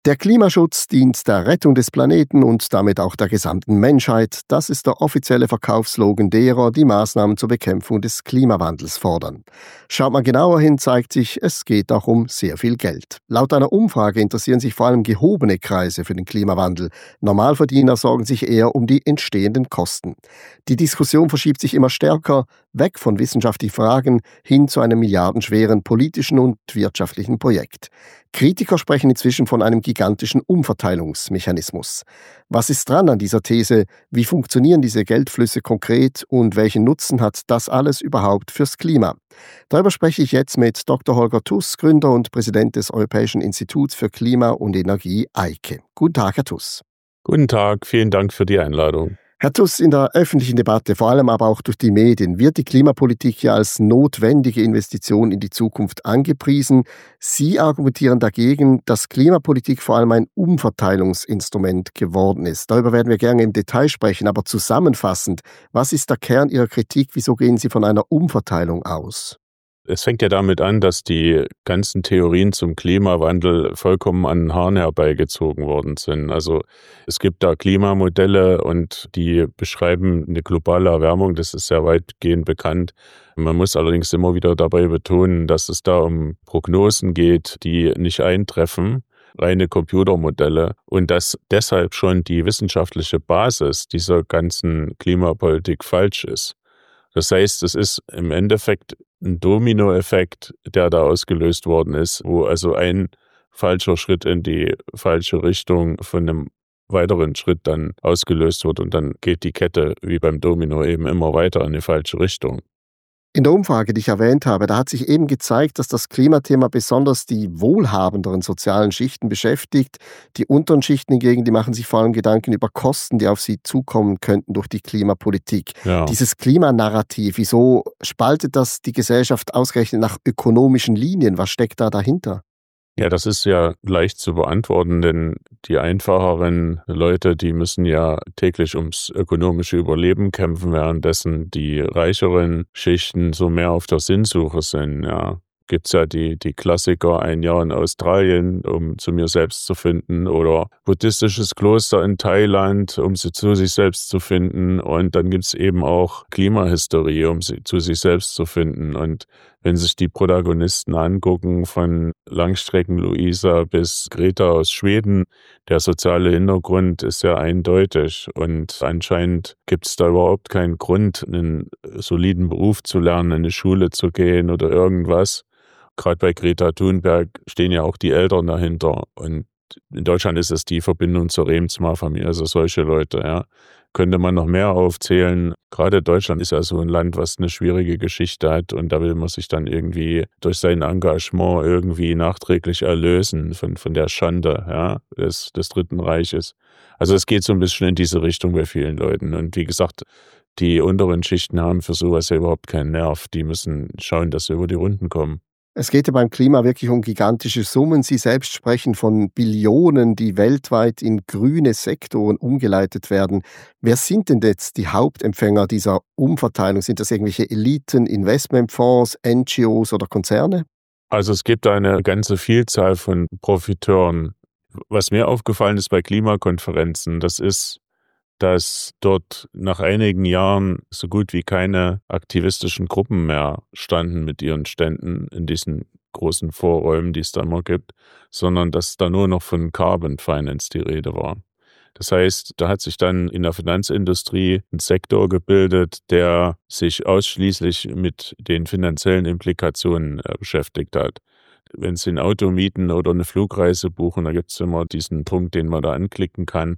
Der Klimaschutz dient der Rettung des Planeten und damit auch der gesamten Menschheit. Das ist der offizielle Verkaufsslogan derer, die Maßnahmen zur Bekämpfung des Klimawandels fordern. Schaut man genauer hin, zeigt sich, es geht auch um sehr viel Geld. Laut einer Umfrage interessieren sich vor allem gehobene Kreise für den Klimawandel. Normalverdiener sorgen sich eher um die entstehenden Kosten. Die Diskussion verschiebt sich immer stärker, weg von wissenschaftlichen Fragen hin zu einem milliardenschweren politischen und wirtschaftlichen Projekt. Kritiker sprechen inzwischen von einem gigantischen Umverteilungsmechanismus. Was ist dran an dieser These? Wie funktionieren diese Geldflüsse konkret und welchen Nutzen hat das alles überhaupt fürs Klima? Darüber spreche ich jetzt mit Dr. Holger Tuss, Gründer und Präsident des Europäischen Instituts für Klima und Energie EIKE. Guten Tag, Herr Tuss. Guten Tag, vielen Dank für die Einladung. Herr Tuss, in der öffentlichen Debatte, vor allem aber auch durch die Medien, wird die Klimapolitik ja als notwendige Investition in die Zukunft angepriesen. Sie argumentieren dagegen, dass Klimapolitik vor allem ein Umverteilungsinstrument geworden ist. Darüber werden wir gerne im Detail sprechen, aber zusammenfassend, was ist der Kern Ihrer Kritik? Wieso gehen Sie von einer Umverteilung aus? Es fängt ja damit an, dass die ganzen Theorien zum Klimawandel vollkommen an den Haaren herbeigezogen worden sind. Also es gibt da Klimamodelle und die beschreiben eine globale Erwärmung, das ist sehr weitgehend bekannt. Man muss allerdings immer wieder dabei betonen, dass es da um Prognosen geht, die nicht eintreffen, reine Computermodelle, und dass deshalb schon die wissenschaftliche Basis dieser ganzen Klimapolitik falsch ist. Das heißt, es ist im Endeffekt ein Dominoeffekt, der da ausgelöst worden ist, wo also ein falscher Schritt in die falsche Richtung von einem weiteren Schritt dann ausgelöst wird und dann geht die Kette wie beim Domino eben immer weiter in die falsche Richtung. In der Umfrage, die ich erwähnt habe, da hat sich eben gezeigt, dass das Klimathema besonders die wohlhabenderen sozialen Schichten beschäftigt. Die unteren Schichten hingegen, die machen sich vor allem Gedanken über Kosten, die auf sie zukommen könnten durch die Klimapolitik. Ja. Dieses Klimanarrativ, wieso spaltet das die Gesellschaft ausgerechnet nach ökonomischen Linien? Was steckt da dahinter? Ja, das ist ja leicht zu beantworten, denn die einfacheren Leute, die müssen ja täglich ums ökonomische Überleben kämpfen, währenddessen die reicheren Schichten so mehr auf der Sinnsuche sind. Ja, gibt's ja die Klassiker, ein Jahr in Australien, um zu mir selbst zu finden, oder buddhistisches Kloster in Thailand, um sie zu sich selbst zu finden, und dann gibt's eben auch Klimahysterie, um sie zu sich selbst zu finden. Und wenn sich die Protagonisten angucken, von Langstrecken-Luisa bis Greta aus Schweden, der soziale Hintergrund ist ja eindeutig. Und anscheinend gibt es da überhaupt keinen Grund, einen soliden Beruf zu lernen, in eine Schule zu gehen oder irgendwas. Gerade bei Greta Thunberg stehen ja auch die Eltern dahinter. Und in Deutschland ist es die Verbindung zur Remsmar-Familie, also solche Leute, ja. Könnte man noch mehr aufzählen. Gerade Deutschland ist ja so ein Land, was eine schwierige Geschichte hat, und da will man sich dann irgendwie durch sein Engagement irgendwie nachträglich erlösen von der Schande, ja, des Dritten Reiches. Also es geht so ein bisschen in diese Richtung bei vielen Leuten. Und wie gesagt, die unteren Schichten haben für sowas ja überhaupt keinen Nerv. Die müssen schauen, dass sie über die Runden kommen. Es geht ja beim Klima wirklich um gigantische Summen. Sie selbst sprechen von Billionen, die weltweit in grüne Sektoren umgeleitet werden. Wer sind denn jetzt die Hauptempfänger dieser Umverteilung? Sind das irgendwelche Eliten, Investmentfonds, NGOs oder Konzerne? Also es gibt eine ganze Vielzahl von Profiteuren. Was mir aufgefallen ist bei Klimakonferenzen, das ist, dass dort nach einigen Jahren so gut wie keine aktivistischen Gruppen mehr standen mit ihren Ständen in diesen großen Vorräumen, die es da immer gibt, sondern dass da nur noch von Carbon Finance die Rede war. Das heißt, da hat sich dann in der Finanzindustrie ein Sektor gebildet, der sich ausschließlich mit den finanziellen Implikationen beschäftigt hat. Wenn Sie ein Auto mieten oder eine Flugreise buchen, da gibt es immer diesen Punkt, den man da anklicken kann.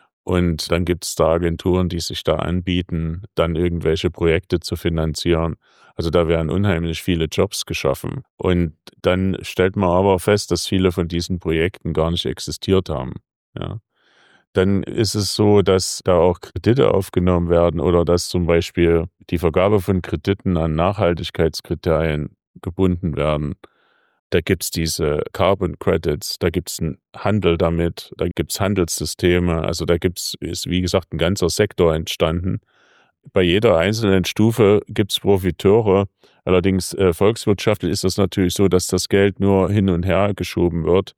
Und dann gibt es da Agenturen, die sich da anbieten, dann irgendwelche Projekte zu finanzieren. Also da werden unheimlich viele Jobs geschaffen. Und dann stellt man aber fest, dass viele von diesen Projekten gar nicht existiert haben. Ja. Dann ist es so, dass da auch Kredite aufgenommen werden oder dass zum Beispiel die Vergabe von Krediten an Nachhaltigkeitskriterien gebunden werden. Da gibt's diese Carbon Credits, da gibt's einen Handel damit, da gibt's Handelssysteme, also da ist wie gesagt ein ganzer Sektor entstanden. Bei jeder einzelnen Stufe gibt's Profiteure. Allerdings volkswirtschaftlich ist das natürlich so, dass das Geld nur hin und her geschoben wird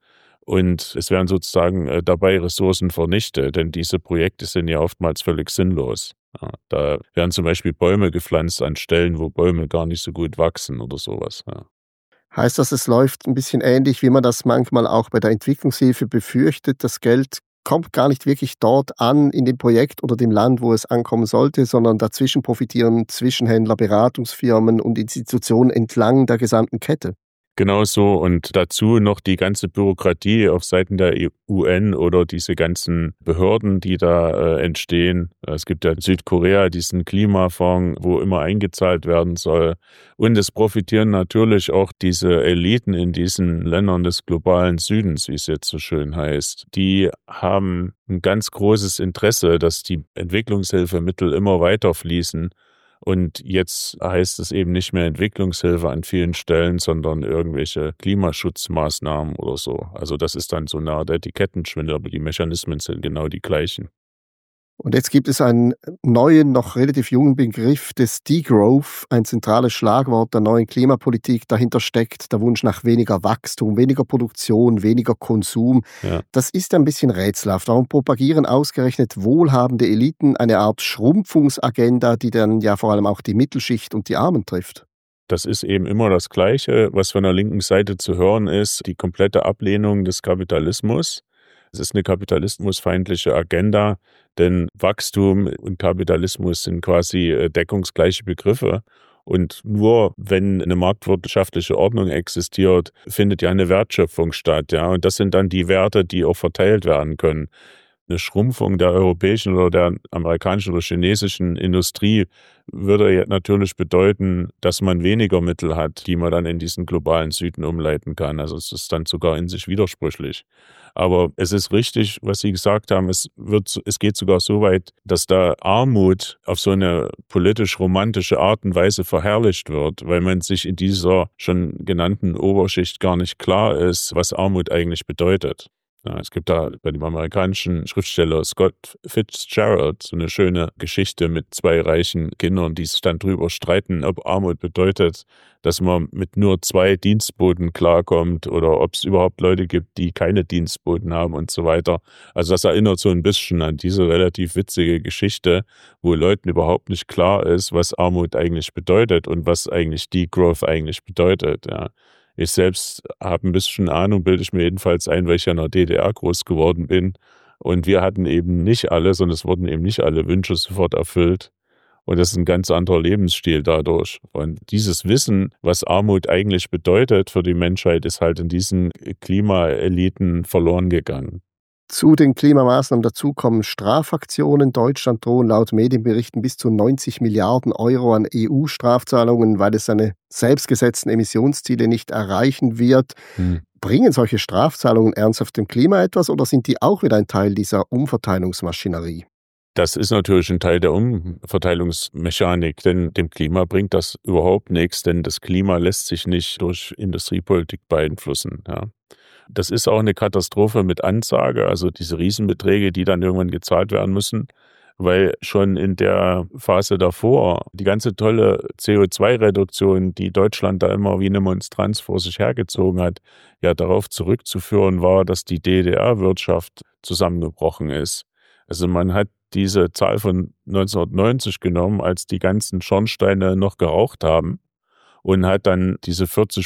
und es werden sozusagen dabei Ressourcen vernichtet, denn diese Projekte sind ja oftmals völlig sinnlos. Ja, da werden zum Beispiel Bäume gepflanzt an Stellen, wo Bäume gar nicht so gut wachsen oder sowas. Ja. Heißt das, es läuft ein bisschen ähnlich, wie man das manchmal auch bei der Entwicklungshilfe befürchtet? Das Geld kommt gar nicht wirklich dort an, in dem Projekt oder dem Land, wo es ankommen sollte, sondern dazwischen profitieren Zwischenhändler, Beratungsfirmen und Institutionen entlang der gesamten Kette. Genau so, und dazu noch die ganze Bürokratie auf Seiten der UN oder diese ganzen Behörden, die da entstehen. Es gibt ja in Südkorea diesen Klimafonds, wo immer eingezahlt werden soll. Und es profitieren natürlich auch diese Eliten in diesen Ländern des globalen Südens, wie es jetzt so schön heißt. Die haben ein ganz großes Interesse, dass die Entwicklungshilfemittel immer weiter fließen. Und jetzt heißt es eben nicht mehr Entwicklungshilfe an vielen Stellen, sondern irgendwelche Klimaschutzmaßnahmen oder so. Also das ist dann so eine Art Etikettenschwindel, aber die Mechanismen sind genau die gleichen. Und jetzt gibt es einen neuen, noch relativ jungen Begriff des Degrowth, ein zentrales Schlagwort der neuen Klimapolitik. Dahinter steckt der Wunsch nach weniger Wachstum, weniger Produktion, weniger Konsum. Ja. Das ist ein bisschen rätselhaft. Warum propagieren ausgerechnet wohlhabende Eliten eine Art Schrumpfungsagenda, die dann ja vor allem auch die Mittelschicht und die Armen trifft? Das ist eben immer das Gleiche, was von der linken Seite zu hören ist, die komplette Ablehnung des Kapitalismus. Es ist eine kapitalismusfeindliche Agenda, denn Wachstum und Kapitalismus sind quasi deckungsgleiche Begriffe. Und nur wenn eine marktwirtschaftliche Ordnung existiert, findet ja eine Wertschöpfung statt. Ja? Und das sind dann die Werte, die auch verteilt werden können. Eine Schrumpfung der europäischen oder der amerikanischen oder chinesischen Industrie würde ja natürlich bedeuten, dass man weniger Mittel hat, die man dann in diesen globalen Süden umleiten kann. Also es ist dann sogar in sich widersprüchlich. Aber es ist richtig, was Sie gesagt haben, es geht sogar so weit, dass da Armut auf so eine politisch-romantische Art und Weise verherrlicht wird, weil man sich in dieser schon genannten Oberschicht gar nicht klar ist, was Armut eigentlich bedeutet. Ja, es gibt da bei dem amerikanischen Schriftsteller Scott Fitzgerald so eine schöne Geschichte mit zwei reichen Kindern, die sich dann drüber streiten, ob Armut bedeutet, dass man mit nur 2 Dienstboten klarkommt oder ob es überhaupt Leute gibt, die keine Dienstboten haben und so weiter. Also das erinnert so ein bisschen an diese relativ witzige Geschichte, wo Leuten überhaupt nicht klar ist, was Armut eigentlich bedeutet und was eigentlich Degrowth eigentlich bedeutet, ja. Ich selbst habe ein bisschen Ahnung, bilde ich mir jedenfalls ein, weil ich ja in der DDR groß geworden bin. Und wir hatten eben nicht alles und es wurden eben nicht alle Wünsche sofort erfüllt. Und das ist ein ganz anderer Lebensstil dadurch. Und dieses Wissen, was Armut eigentlich bedeutet für die Menschheit, ist halt in diesen Klimaeliten verloren gegangen. Zu den Klimamaßnahmen dazu kommen Strafaktionen. Deutschland drohen laut Medienberichten bis zu 90 Milliarden Euro an EU-Strafzahlungen, weil es seine selbstgesetzten Emissionsziele nicht erreichen wird. Bringen solche Strafzahlungen ernsthaft dem Klima etwas oder sind die auch wieder ein Teil dieser Umverteilungsmaschinerie? Das ist natürlich ein Teil der Umverteilungsmechanik, denn dem Klima bringt das überhaupt nichts, denn das Klima lässt sich nicht durch Industriepolitik beeinflussen. Ja. Das ist auch eine Katastrophe mit Ansage, also diese Riesenbeträge, die dann irgendwann gezahlt werden müssen, weil schon in der Phase davor die ganze tolle CO2-Reduktion, die Deutschland da immer wie eine Monstranz vor sich hergezogen hat, ja darauf zurückzuführen war, dass die DDR-Wirtschaft zusammengebrochen ist. Also man hat diese Zahl von 1990 genommen, als die ganzen Schornsteine noch geraucht haben, und hat dann diese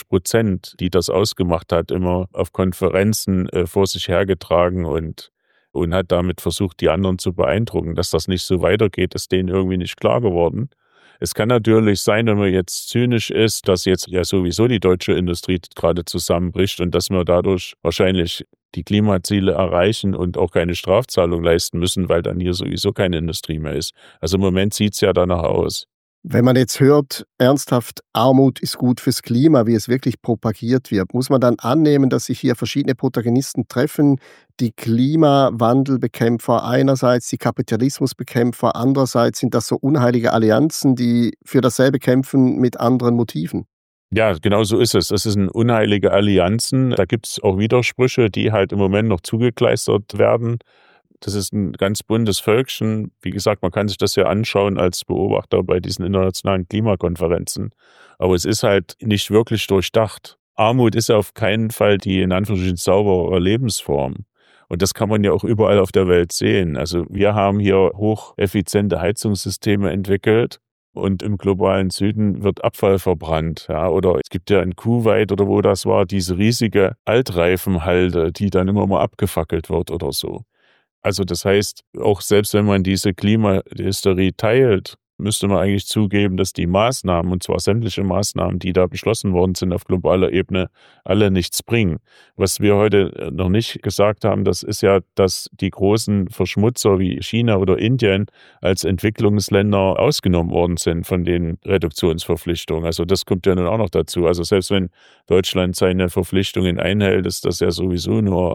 40%, die das ausgemacht hat, immer auf Konferenzen vor sich hergetragen und hat damit versucht, die anderen zu beeindrucken. Dass das nicht so weitergeht, ist denen irgendwie nicht klar geworden. Es kann natürlich sein, wenn man jetzt zynisch ist, dass jetzt ja sowieso die deutsche Industrie gerade zusammenbricht und dass wir dadurch wahrscheinlich die Klimaziele erreichen und auch keine Strafzahlung leisten müssen, weil dann hier sowieso keine Industrie mehr ist. Also im Moment sieht es ja danach aus. Wenn man jetzt hört, ernsthaft, Armut ist gut fürs Klima, wie es wirklich propagiert wird, muss man dann annehmen, dass sich hier verschiedene Protagonisten treffen, die Klimawandelbekämpfer einerseits, die Kapitalismusbekämpfer andererseits. Sind das so unheilige Allianzen, die für dasselbe kämpfen mit anderen Motiven? Ja, genau so ist es. Es sind unheilige Allianzen. Da gibt es auch Widersprüche, die halt im Moment noch zugekleistert werden. Das ist ein ganz buntes Völkchen. Wie gesagt, man kann sich das ja anschauen als Beobachter bei diesen internationalen Klimakonferenzen. Aber es ist halt nicht wirklich durchdacht. Armut ist ja auf keinen Fall die in Anführungsstrichen saubere Lebensform. Und das kann man ja auch überall auf der Welt sehen. Also wir haben hier hocheffiziente Heizungssysteme entwickelt und im globalen Süden wird Abfall verbrannt. Ja, oder es gibt ja in Kuwait oder wo das war, diese riesige Altreifenhalde, die dann immer mal abgefackelt wird oder so. Also das heißt, auch selbst wenn man diese Klimahysterie teilt, müsste man eigentlich zugeben, dass die Maßnahmen, und zwar sämtliche Maßnahmen, die da beschlossen worden sind auf globaler Ebene, alle nichts bringen. Was wir heute noch nicht gesagt haben, das ist ja, dass die großen Verschmutzer wie China oder Indien als Entwicklungsländer ausgenommen worden sind von den Reduktionsverpflichtungen. Also das kommt ja nun auch noch dazu. Also selbst wenn Deutschland seine Verpflichtungen einhält, ist das ja sowieso nur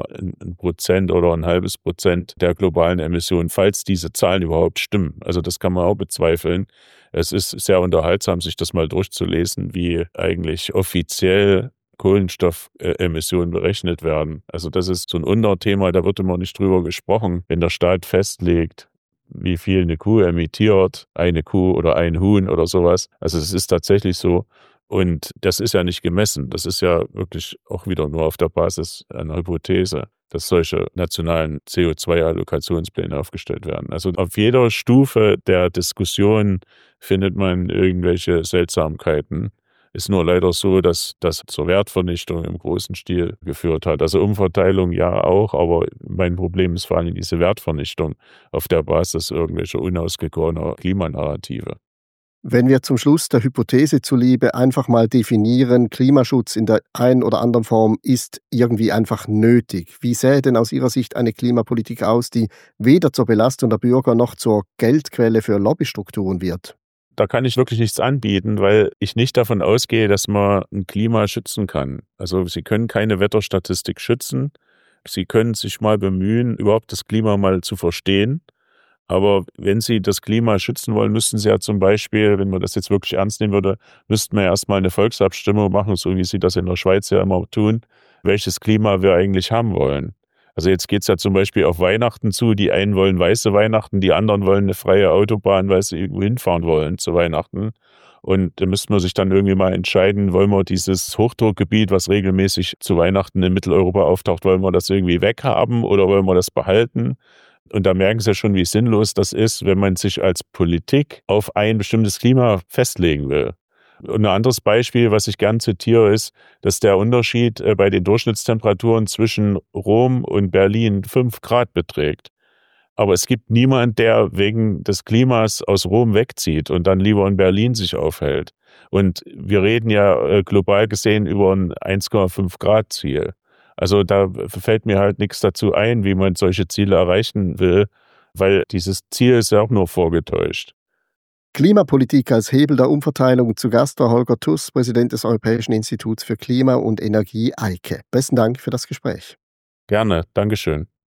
1% oder 0,5% der globalen Emissionen, falls diese Zahlen überhaupt stimmen. Also das kann man auch bezweifeln. Es ist sehr unterhaltsam, sich das mal durchzulesen, wie eigentlich offiziell Kohlenstoffemissionen berechnet werden. Also das ist so ein Unterthema, da wird immer nicht drüber gesprochen. Wenn der Staat festlegt, wie viel eine Kuh emittiert, eine Kuh oder ein Huhn oder sowas. Also es ist tatsächlich so. Und das ist ja nicht gemessen. Das ist ja wirklich auch wieder nur auf der Basis einer Hypothese, dass solche nationalen CO2-Allokationspläne aufgestellt werden. Also auf jeder Stufe der Diskussion findet man irgendwelche Seltsamkeiten. Ist nur leider so, dass das zur Wertvernichtung im großen Stil geführt hat. Also Umverteilung ja auch, aber mein Problem ist vor allem diese Wertvernichtung auf der Basis irgendwelcher unausgegorener Klimanarrative. Wenn wir zum Schluss der Hypothese zuliebe einfach mal definieren, Klimaschutz in der einen oder anderen Form ist irgendwie einfach nötig. Wie sähe denn aus Ihrer Sicht eine Klimapolitik aus, die weder zur Belastung der Bürger noch zur Geldquelle für Lobbystrukturen wird? Da kann ich wirklich nichts anbieten, weil ich nicht davon ausgehe, dass man ein Klima schützen kann. Also Sie können keine Wetterstatistik schützen. Sie können sich mal bemühen, überhaupt das Klima mal zu verstehen. Aber wenn Sie das Klima schützen wollen, müssten Sie ja zum Beispiel, wenn man das jetzt wirklich ernst nehmen würde, müssten wir erstmal eine Volksabstimmung machen, so wie Sie das in der Schweiz ja immer tun, welches Klima wir eigentlich haben wollen. Also jetzt geht's ja zum Beispiel auf Weihnachten zu. Die einen wollen weiße Weihnachten, die anderen wollen eine freie Autobahn, weil sie irgendwo hinfahren wollen zu Weihnachten. Und da müsste man sich dann irgendwie mal entscheiden, wollen wir dieses Hochdruckgebiet, was regelmäßig zu Weihnachten in Mitteleuropa auftaucht, wollen wir das irgendwie weghaben oder wollen wir das behalten? Und da merken Sie ja schon, wie sinnlos das ist, wenn man sich als Politik auf ein bestimmtes Klima festlegen will. Und ein anderes Beispiel, was ich gern zitiere, ist, dass der Unterschied bei den Durchschnittstemperaturen zwischen Rom und Berlin 5 Grad beträgt. Aber es gibt niemand, der wegen des Klimas aus Rom wegzieht und dann lieber in Berlin sich aufhält. Und wir reden ja global gesehen über ein 1,5 Grad Ziel. Also da fällt mir halt nichts dazu ein, wie man solche Ziele erreichen will, weil dieses Ziel ist ja auch nur vorgetäuscht. Klimapolitik als Hebel der Umverteilung. Zu Gast war Holger Tuss, Präsident des Europäischen Instituts für Klima und Energie EIKE. Besten Dank für das Gespräch. Gerne, Dankeschön.